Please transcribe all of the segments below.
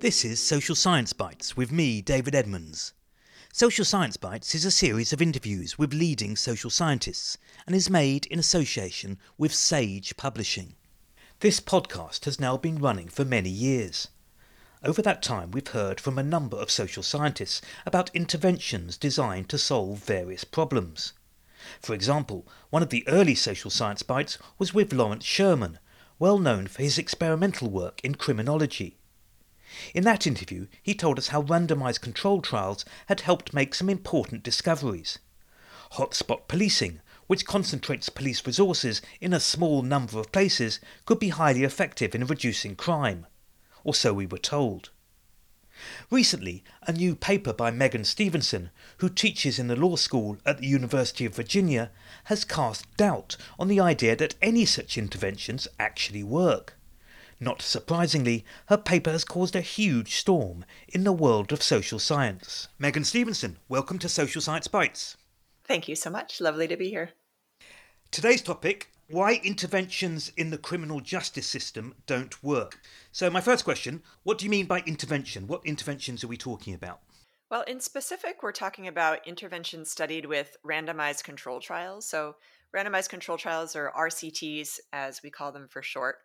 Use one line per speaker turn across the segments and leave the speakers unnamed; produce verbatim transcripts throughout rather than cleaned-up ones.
This is Social Science Bites with me, David Edmonds. Social Science Bites is a series of interviews with leading social scientists and is made in association with Sage Publishing. This podcast has now been running for many years. Over that time, we've heard from a number of social scientists about interventions designed to solve various problems. For example, one of the early Social Science Bites was with Lawrence Sherman, well known for his experimental work in criminology. In that interview, he told us how randomised control trials had helped make some important discoveries. Hotspot policing, which concentrates police resources in a small number of places, could be highly effective in reducing crime. Or so we were told. Recently, a new paper by Megan Stevenson, who teaches in the law school at the University of Virginia, has cast doubt on the idea that any such interventions actually work. Not surprisingly, her paper has caused a huge storm in the world of social science. Megan Stevenson, welcome to Social Science Bites.
Thank you so much. Lovely to be here.
Today's topic, why interventions in the criminal justice system don't work. So my first question, what do you mean by intervention? What interventions are we talking about?
Well, in specific, we're talking about interventions studied with randomized control trials. So randomized control trials, or R C Ts, as we call them for short,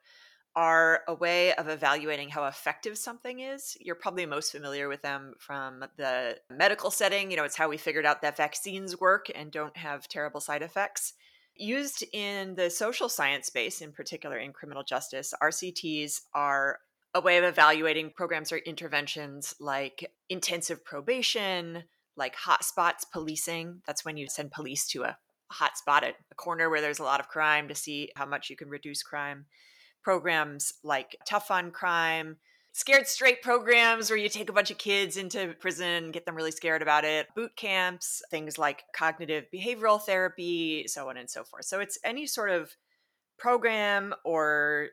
are a way of evaluating how effective something is. You're probably most familiar with them from the medical setting. You know, it's how we figured out that vaccines work and don't have terrible side effects. Used in the social science space, in particular in criminal justice, R C Ts are a way of evaluating programs or interventions like intensive probation, like hotspots policing. That's when you send police to a hotspot at a corner where there's a lot of crime to see how much you can reduce crime. Programs like Tough on Crime, Scared Straight programs where you take a bunch of kids into prison, get them really scared about it, boot camps, things like cognitive behavioral therapy, so on and so forth. So it's any sort of program or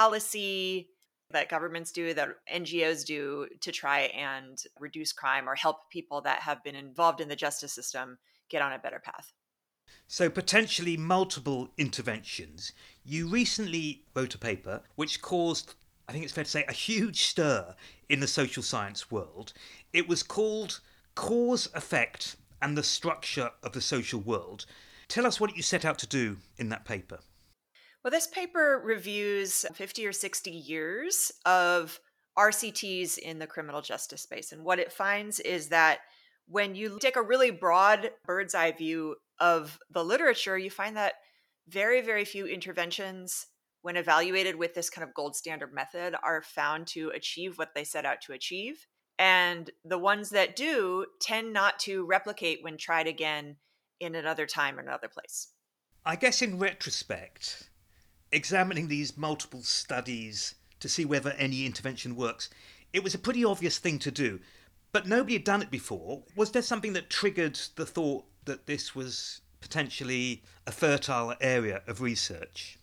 policy that governments do, that N G Os do to try and reduce crime or help people that have been involved in the justice system get on a better path.
So potentially multiple interventions. You recently wrote a paper which caused, I think it's fair to say, a huge stir in the social science world. It was called Cause, Effect and the Structure of the Social World. Tell us what you set out to do in that paper.
Well, this paper reviews fifty or sixty years of R C Ts in the criminal justice space. And what it finds is that when you take a really broad bird's eye view of the literature, you find that very, very few interventions, when evaluated with this kind of gold standard method, are found to achieve what they set out to achieve. And the ones that do tend not to replicate when tried again in another time or another place.
I guess in retrospect, examining these multiple studies to see whether any intervention works, it was a pretty obvious thing to do. But nobody had done it before. Was there something that triggered the thought that this was potentially a fertile area of research?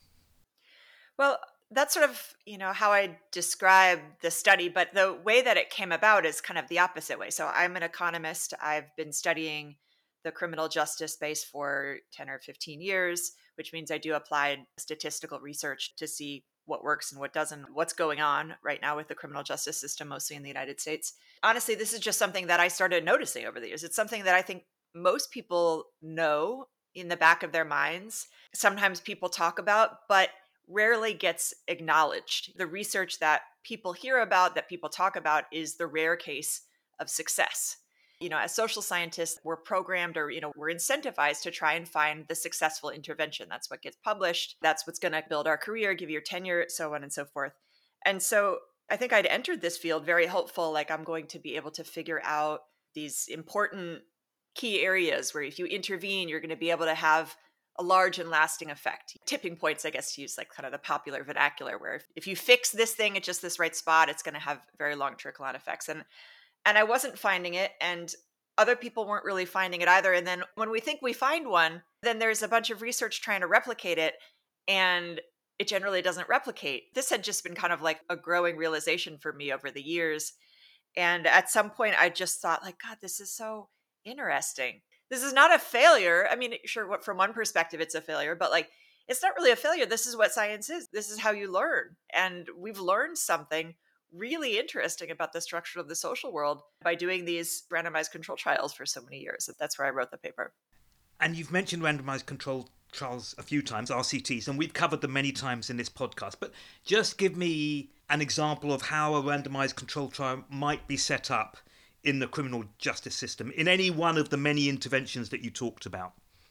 Well, that's sort of, you know, how I describe the study, but the way that it came about is kind of the opposite way. So I'm an economist. I've been studying the criminal justice space for ten or fifteen years, which means I do applied statistical research to see what works and what doesn't, what's going on right now with the criminal justice system, mostly in the United States. Honestly, this is just something that I started noticing over the years. It's something that I think most people know in the back of their minds. Sometimes people talk about, but rarely gets acknowledged. The research that people hear about, that people talk about, is the rare case of success. You know, as social scientists, we're programmed or, you know, we're incentivized to try and find the successful intervention. That's what gets published. That's what's going to build our career, give you tenure, so on and so forth. And so I think I'd entered this field very hopeful, like I'm going to be able to figure out these important key areas where if you intervene, you're going to be able to have a large and lasting effect. Tipping points, I guess, to use like kind of the popular vernacular, where if, if you fix this thing at just this right spot, it's going to have very long trickle-on effects. And And I wasn't finding it, and other people weren't really finding it either. And then when we think we find one, then there's a bunch of research trying to replicate it, and it generally doesn't replicate. This had just been kind of like a growing realization for me over the years. And at some point, I just thought, like, God, this is so interesting. This is not a failure. I mean, sure, from one perspective, it's a failure, but like, it's not really a failure. This is what science is. This is how you learn. And we've learned something really interesting about the structure of the social world by doing these randomized control trials for so many years. That's where I wrote the paper.
And you've mentioned randomized control trials a few times, R C Ts, and we've covered them many times in this podcast. But just give me an example of how a randomized control trial might be set up in the criminal justice system, in any one of the many interventions that you talked about.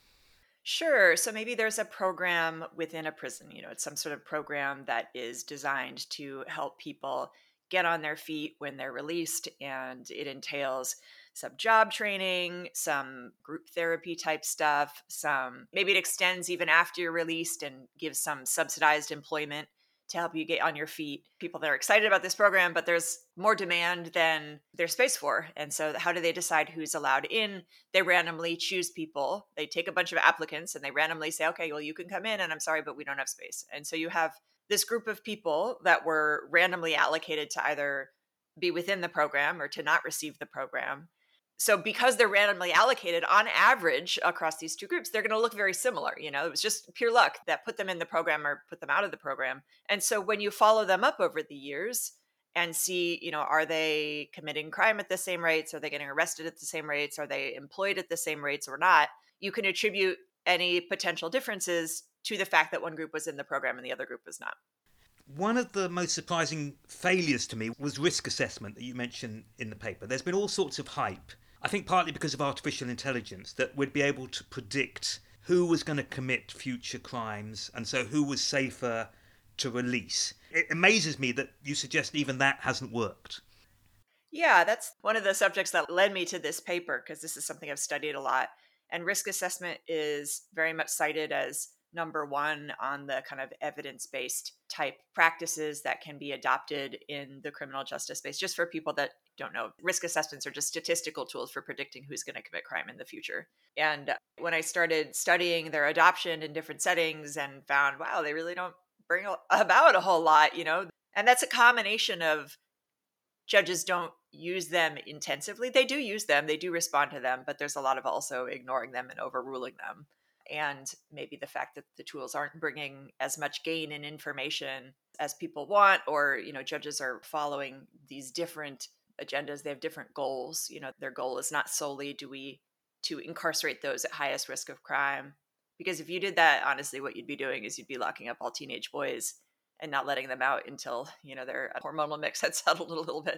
Sure. So maybe there's a program within a prison. You know, it's some sort of program that is designed to help people get on their feet when they're released. And it entails some job training, some group therapy type stuff, some maybe it extends even after you're released and gives some subsidized employment to help you get on your feet. People that are excited about this program, but there's more demand than there's space for. And so how do they decide who's allowed in? They randomly choose people. They take a bunch of applicants and they randomly say, okay, well, you can come in and I'm sorry, but we don't have space. And so you have this group of people that were randomly allocated to either be within the program or to not receive the program. So because they're randomly allocated on average across these two groups, they're going to look very similar. You know, it was just pure luck that put them in the program or put them out of the program. And so when you follow them up over the years and see, you know, are they committing crime at the same rates? Are they getting arrested at the same rates? Are they employed at the same rates or not? You can attribute any potential differences to the fact that one group was in the program and the other group was not.
One of the most surprising failures to me was risk assessment that you mentioned in the paper. There's been all sorts of hype, I think partly because of artificial intelligence, that we'd be able to predict who was going to commit future crimes and so who was safer to release. It amazes me that you suggest even that hasn't worked.
Yeah, that's one of the subjects that led me to this paper, because this is something I've studied a lot. And risk assessment is very much cited as number one on the kind of evidence-based type practices that can be adopted in the criminal justice space. Just for people that don't know, risk assessments are just statistical tools for predicting who's going to commit crime in the future. And when I started studying their adoption in different settings and found, wow, they really don't bring about a whole lot, you know, and that's a combination of judges don't use them intensively. They do use them, they do respond to them, but there's a lot of also ignoring them and overruling them. And maybe the fact that the tools aren't bringing as much gain in information as people want, or, you know, judges are following these different agendas. They have different goals. You know, their goal is not solely do we to incarcerate those at highest risk of crime. Because if you did that, honestly, what you'd be doing is you'd be locking up all teenage boys and not letting them out until, you know, their hormonal mix had settled a little bit.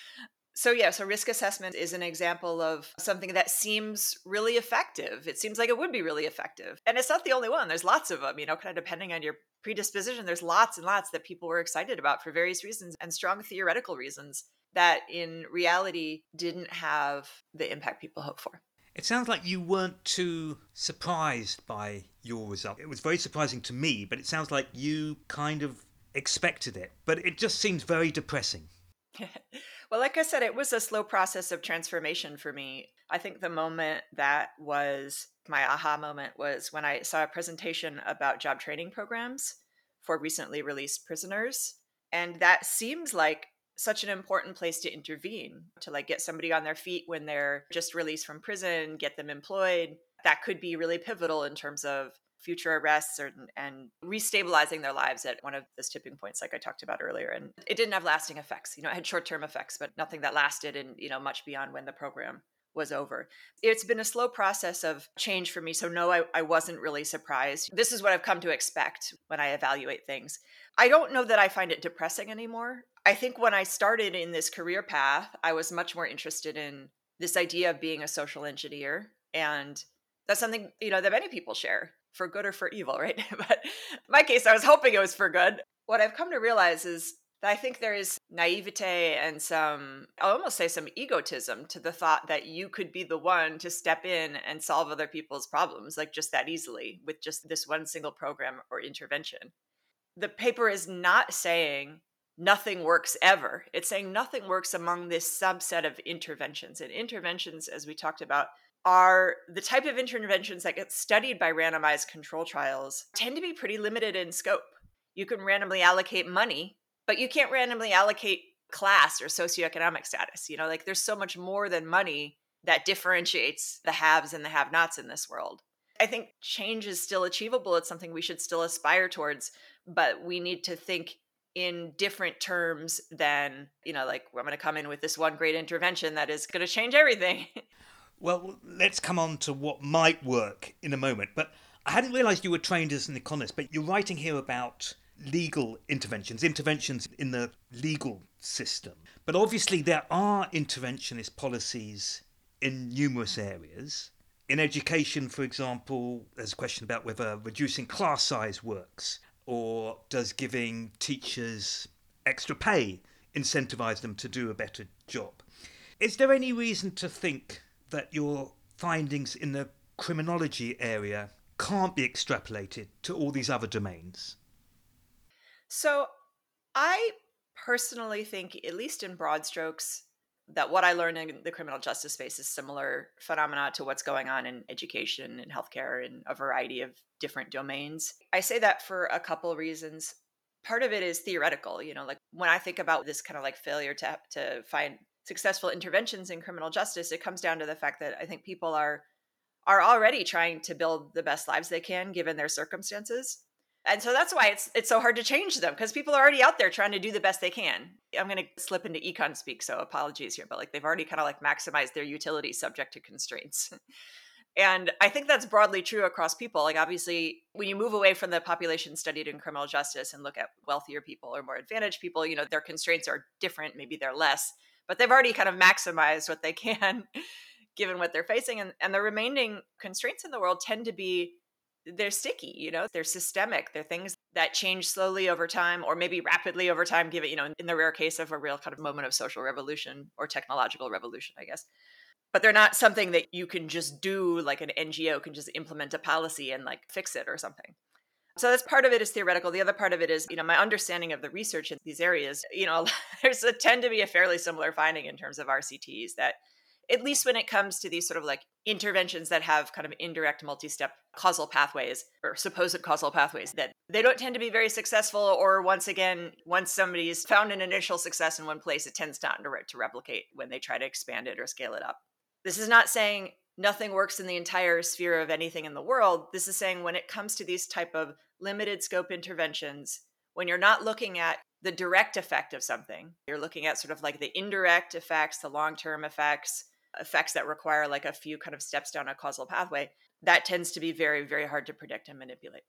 So yeah, so risk assessment is an example of something that seems really effective. It seems like it would be really effective. And it's not the only one. There's lots of them, you know, kind of depending on your predisposition. There's lots and lots that people were excited about for various reasons and strong theoretical reasons that in reality didn't have the impact people hoped for.
It sounds like you weren't too surprised by your result. It was very surprising to me, but it sounds like you kind of expected it. But it just seems very depressing.
Well, like I said, it was a slow process of transformation for me. I think the moment that was my aha moment was when I saw a presentation about job training programs for recently released prisoners. And that seems like such an important place to intervene, to like get somebody on their feet when they're just released from prison, get them employed. That could be really pivotal in terms of future arrests or, and restabilizing their lives at one of those tipping points like I talked about earlier. And it didn't have lasting effects. You know, it had short-term effects, but nothing that lasted and, you know, much beyond when the program was over. It's been a slow process of change for me. So no, I, I wasn't really surprised. This is what I've come to expect when I evaluate things. I don't know that I find it depressing anymore. I think when I started in this career path, I was much more interested in this idea of being a social engineer. And that's something, you know, that many people share, for good or for evil, right? But in my case, I was hoping it was for good. What I've come to realize is that I think there is naivete and some, I'll almost say some egotism to the thought that you could be the one to step in and solve other people's problems, like just that easily with just this one single program or intervention. The paper is not saying nothing works ever. It's saying nothing works among this subset of interventions. And interventions, as we talked about, are the type of interventions that get studied by randomized control trials tend to be pretty limited in scope. You can randomly allocate money, but you can't randomly allocate class or socioeconomic status. You know, like there's so much more than money that differentiates the haves and the have-nots in this world. I think change is still achievable. It's something we should still aspire towards, but we need to think in different terms than, you know, like, I'm going to come in with this one great intervention that is going to change everything.
Well, let's come on to what might work in a moment. But I hadn't realised you were trained as an economist, but you're writing here about legal interventions, interventions in the legal system. But obviously, there are interventionist policies in numerous areas. In education, for example, there's a question about whether reducing class size works, or does giving teachers extra pay incentivise them to do a better job. Is there any reason to think that your findings in the criminology area can't be extrapolated to all these other domains?
So I personally think, at least in broad strokes, that what I learned in the criminal justice space is similar phenomena to what's going on in education and healthcare and a variety of different domains. I say that for a couple reasons. Part of it is theoretical. You know, like when I think about this kind of like failure to to find successful interventions in criminal justice, it comes down to the fact that I think people are are already trying to build the best lives they can given their circumstances. And so that's why it's it's so hard to change them, because people are already out there trying to do the best they can. I'm going to slip into econ speak, so apologies here, but like they've already kind of like maximized their utility subject to constraints. And I think that's broadly true across people. Like obviously, when you move away from the population studied in criminal justice and look at wealthier people or more advantaged people, you know, their constraints are different, maybe they're less, but they've already kind of maximized what they can given what they're facing. And, and the remaining constraints in the world tend to be, they're sticky, you know, they're systemic. They're things that change slowly over time or maybe rapidly over time, given, you know, in the rare case of a real kind of moment of social revolution or technological revolution, I guess. But they're not something that you can just do, like an N G O can just implement a policy and like fix it or something. So that's part of it is theoretical. The other part of it is, you know, my understanding of the research in these areas, you know, there's a tend to be a fairly similar finding in terms of R C Ts that at least when it comes to these sort of like interventions that have kind of indirect multi-step causal pathways or supposed causal pathways, that they don't tend to be very successful. Or once again, once somebody's found an initial success in one place, it tends not to, re- to replicate when they try to expand it or scale it up. This is not saying nothing works in the entire sphere of anything in the world. This is saying when it comes to these type of limited scope interventions, when you're not looking at the direct effect of something, you're looking at sort of like the indirect effects, the long-term effects, effects that require like a few kind of steps down a causal pathway, that tends to be very, very hard to predict and manipulate.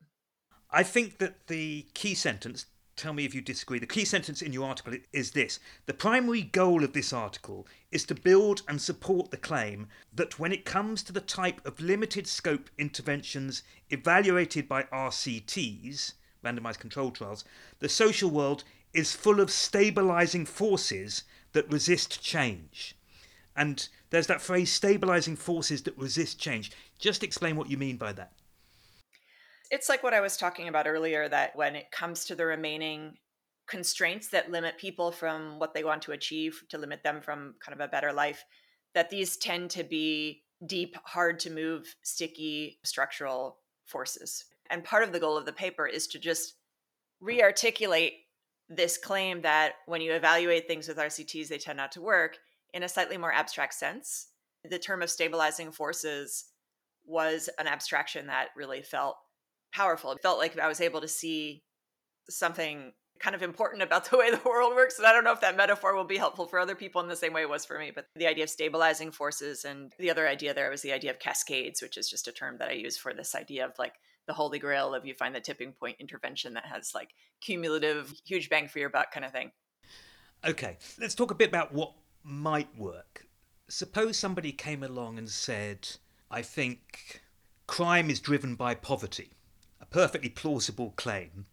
I think that the key sentence, tell me if you disagree, the key sentence in your article is this: the primary goal of this article is to build and support the claim that when it comes to the type of limited scope interventions evaluated by R C Ts, randomized controlled trials, the social world is full of stabilizing forces that resist change. And there's that phrase, stabilizing forces that resist change. Just explain what you mean by that.
It's like what I was talking about earlier, that when it comes to the remaining constraints that limit people from what they want to achieve, to limit them from kind of a better life, that these tend to be deep, hard to move, sticky structural forces. And part of the goal of the paper is to just re-articulate this claim that when you evaluate things with R C Ts, they tend not to work in a slightly more abstract sense. The term of stabilizing forces was an abstraction that really felt powerful. It felt like I was able to see something kind of important about the way the world works. And I don't know if that metaphor will be helpful for other people in the same way it was for me, but the idea of stabilizing forces, and the other idea there was the idea of cascades, which is just a term that I use for this idea of like the holy grail of you find the tipping point intervention that has like cumulative, huge bang for your buck kind of thing.
Okay, let's talk a bit about what might work. Suppose somebody came along and said, I think crime is driven by poverty. A perfectly plausible claim.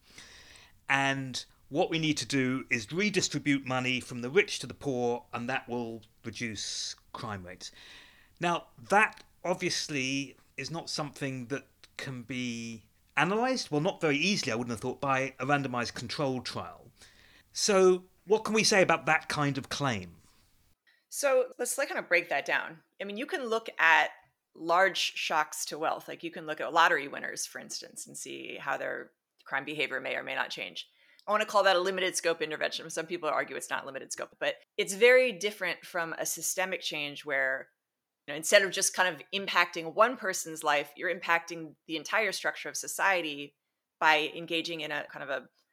And what we need to do is redistribute money from the rich to the poor, and that will reduce crime rates. Now, that obviously is not something that can be analysed, well, not very easily, I wouldn't have thought, by a randomised controlled trial. So what can we say about that kind of claim?
So let's like kind of break that down. I mean, you can look at large shocks to wealth. Like you can look at lottery winners, for instance, and see how their crime behavior may or may not change. I want to call that a limited scope intervention. Some people argue it's not limited scope, but it's very different from a systemic change where, you know, instead of just kind of impacting one person's life, you're impacting the entire structure of society by engaging in a kind of a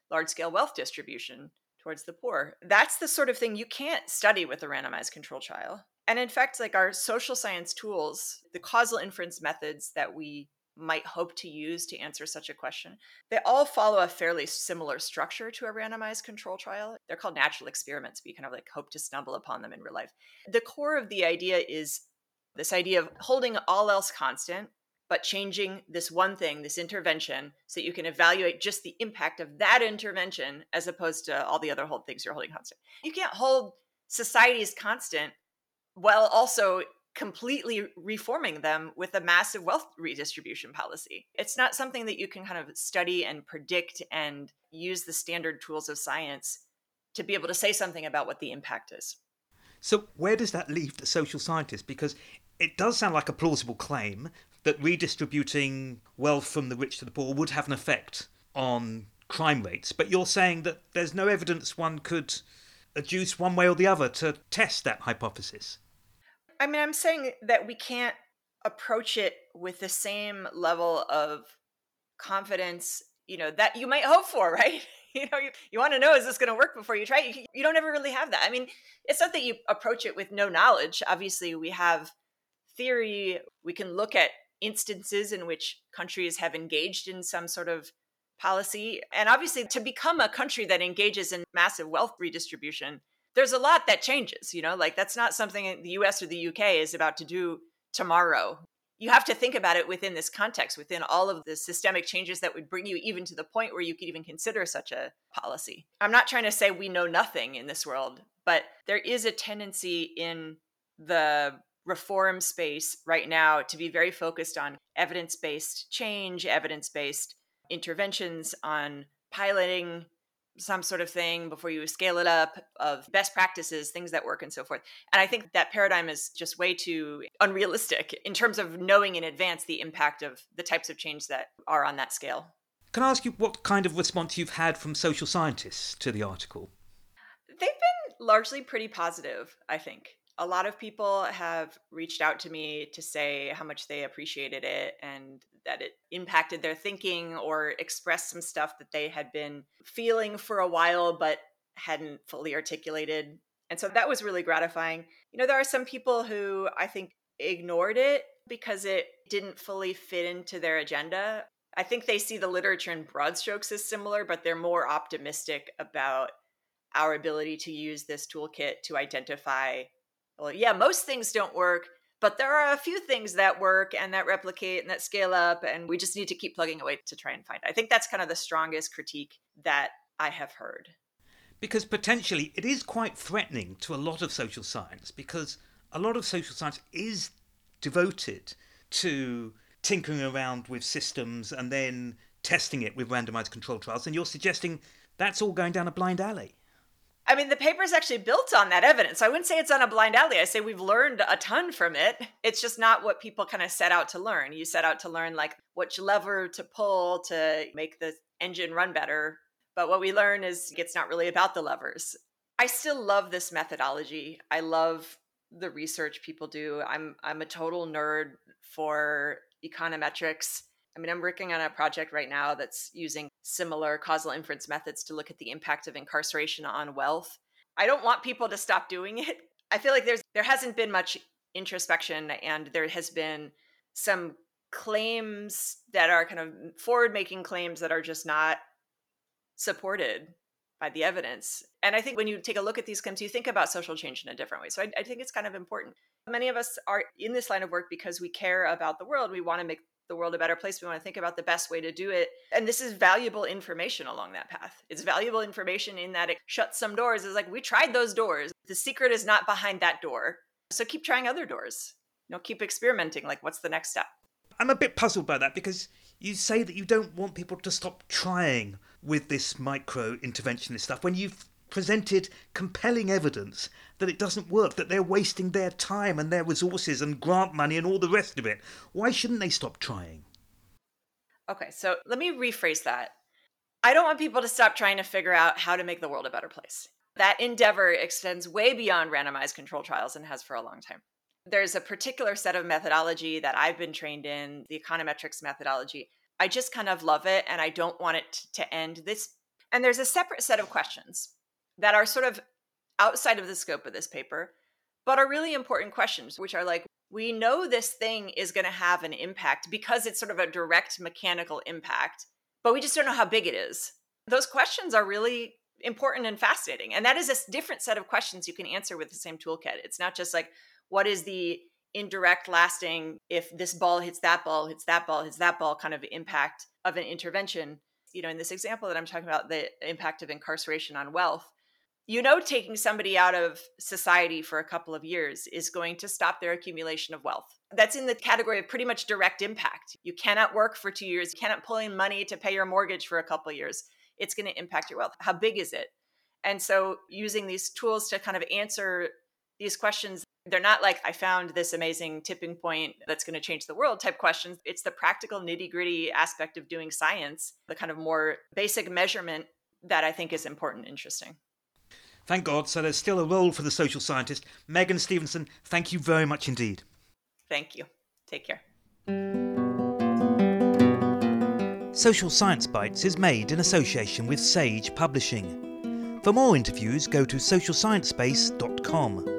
large-scale wealth distribution towards the poor. That's the sort of thing you can't study with a randomized control trial. And in fact, like our social science tools, the causal inference methods that we might hope to use to answer such a question, they all follow a fairly similar structure to a randomized control trial. They're called natural experiments, but you kind of like hope to stumble upon them in real life. The core of the idea is this idea of holding all else constant, but changing this one thing, this intervention, so that you can evaluate just the impact of that intervention as opposed to all the other whole things you're holding constant. You can't hold societies constant while also completely reforming them with a massive wealth redistribution policy. It's not something that you can kind of study and predict and use the standard tools of science to be able to say something about what the impact is.
So where does that leave the social scientists? Because it does sound like a plausible claim that redistributing wealth from the rich to the poor would have an effect on crime rates. But you're saying that there's no evidence one could adduce one way or the other to test that hypothesis.
I mean, I'm saying that we can't approach it with the same level of confidence, you know, that you might hope for, right? You know, you, you want to know, is this going to work before you try it? You, you don't ever really have that. I mean, it's not that you approach it with no knowledge. Obviously, we have theory. We can look at instances in which countries have engaged in some sort of policy. And obviously, to become a country that engages in massive wealth redistribution, there's a lot that changes, you know, like that's not something the U S or the U K is about to do tomorrow. You have to think about it within this context, within all of the systemic changes that would bring you even to the point where you could even consider such a policy. I'm not trying to say we know nothing in this world, but there is a tendency in the reform space right now to be very focused on evidence-based change, evidence-based interventions, on piloting some sort of thing before you scale it up, of best practices, things that work and so forth. And I think that paradigm is just way too unrealistic in terms of knowing in advance the impact of the types of change that are on that scale.
Can I ask you what kind of response you've had from social scientists to the article?
They've been largely pretty positive, I think. A lot of people have reached out to me to say how much they appreciated it and that it impacted their thinking or expressed some stuff that they had been feeling for a while but hadn't fully articulated. And so that was really gratifying. You know, there are some people who I think ignored it because it didn't fully fit into their agenda. I think they see the literature in broad strokes as similar, but they're more optimistic about our ability to use this toolkit to identify, well, yeah, most things don't work, but there are a few things that work and that replicate and that scale up, and we just need to keep plugging away to try and find it. I think that's kind of the strongest critique that I have heard.
Because potentially it is quite threatening to a lot of social science, because a lot of social science is devoted to tinkering around with systems and then testing it with randomized control trials, and you're suggesting that's all going down a blind alley.
I mean, the paper is actually built on that evidence. So I wouldn't say it's on a blind alley. I say we've learned a ton from it. It's just not what people kind of set out to learn. You set out to learn like which lever to pull to make the engine run better. But what we learn is it's not really about the levers. I still love this methodology. I love the research people do. I'm I'm a total nerd for econometrics. I mean, I'm working on a project right now that's using similar causal inference methods to look at the impact of incarceration on wealth. I don't want people to stop doing it. I feel like there's there hasn't been much introspection, and there has been some claims that are kind of forward-making claims that are just not supported by the evidence. And I think when you take a look at these claims, you think about social change in a different way. So I, I think it's kind of important. Many of us are in this line of work because we care about the world. We want to make the world a better place. We want to think about the best way to do it. And this is valuable information along that path. It's valuable information in that it shuts some doors. It's like, we tried those doors. The secret is not behind that door. So keep trying other doors. You know, keep experimenting. Like, what's the next step?
I'm a bit puzzled by that, because you say that you don't want people to stop trying with this micro interventionist stuff when you've presented compelling evidence that it doesn't work, that they're wasting their time and their resources and grant money and all the rest of it. Why shouldn't they stop trying?
Okay, so let me rephrase that. I don't want people to stop trying to figure out how to make the world a better place. That endeavor extends way beyond randomized control trials and has for a long time. There's a particular set of methodology that I've been trained in, the econometrics methodology. I just kind of love it, and I don't want it to end. This And there's a separate set of questions that are sort of outside of the scope of this paper, but are really important questions, which are like, we know this thing is going to have an impact because it's sort of a direct mechanical impact, but we just don't know how big it is. Those questions are really important and fascinating. And that is a different set of questions you can answer with the same toolkit. It's not just like, what is the indirect lasting, if this ball hits that ball, hits that ball, hits that ball kind of impact of an intervention. You know, in this example that I'm talking about, the impact of incarceration on wealth, you know, taking somebody out of society for a couple of years is going to stop their accumulation of wealth. That's in the category of pretty much direct impact. You cannot work for two years. You cannot pull in money to pay your mortgage for a couple of years. It's going to impact your wealth. How big is it? And so using these tools to kind of answer these questions, they're not like, I found this amazing tipping point that's going to change the world type questions. It's the practical nitty gritty aspect of doing science, the kind of more basic measurement that I think is important and interesting.
Thank God. So there's still a role for the social scientist. Megan Stevenson, thank you very much indeed.
Thank you. Take care.
Social Science Bites is made in association with Sage Publishing. For more interviews, go to social science space dot com.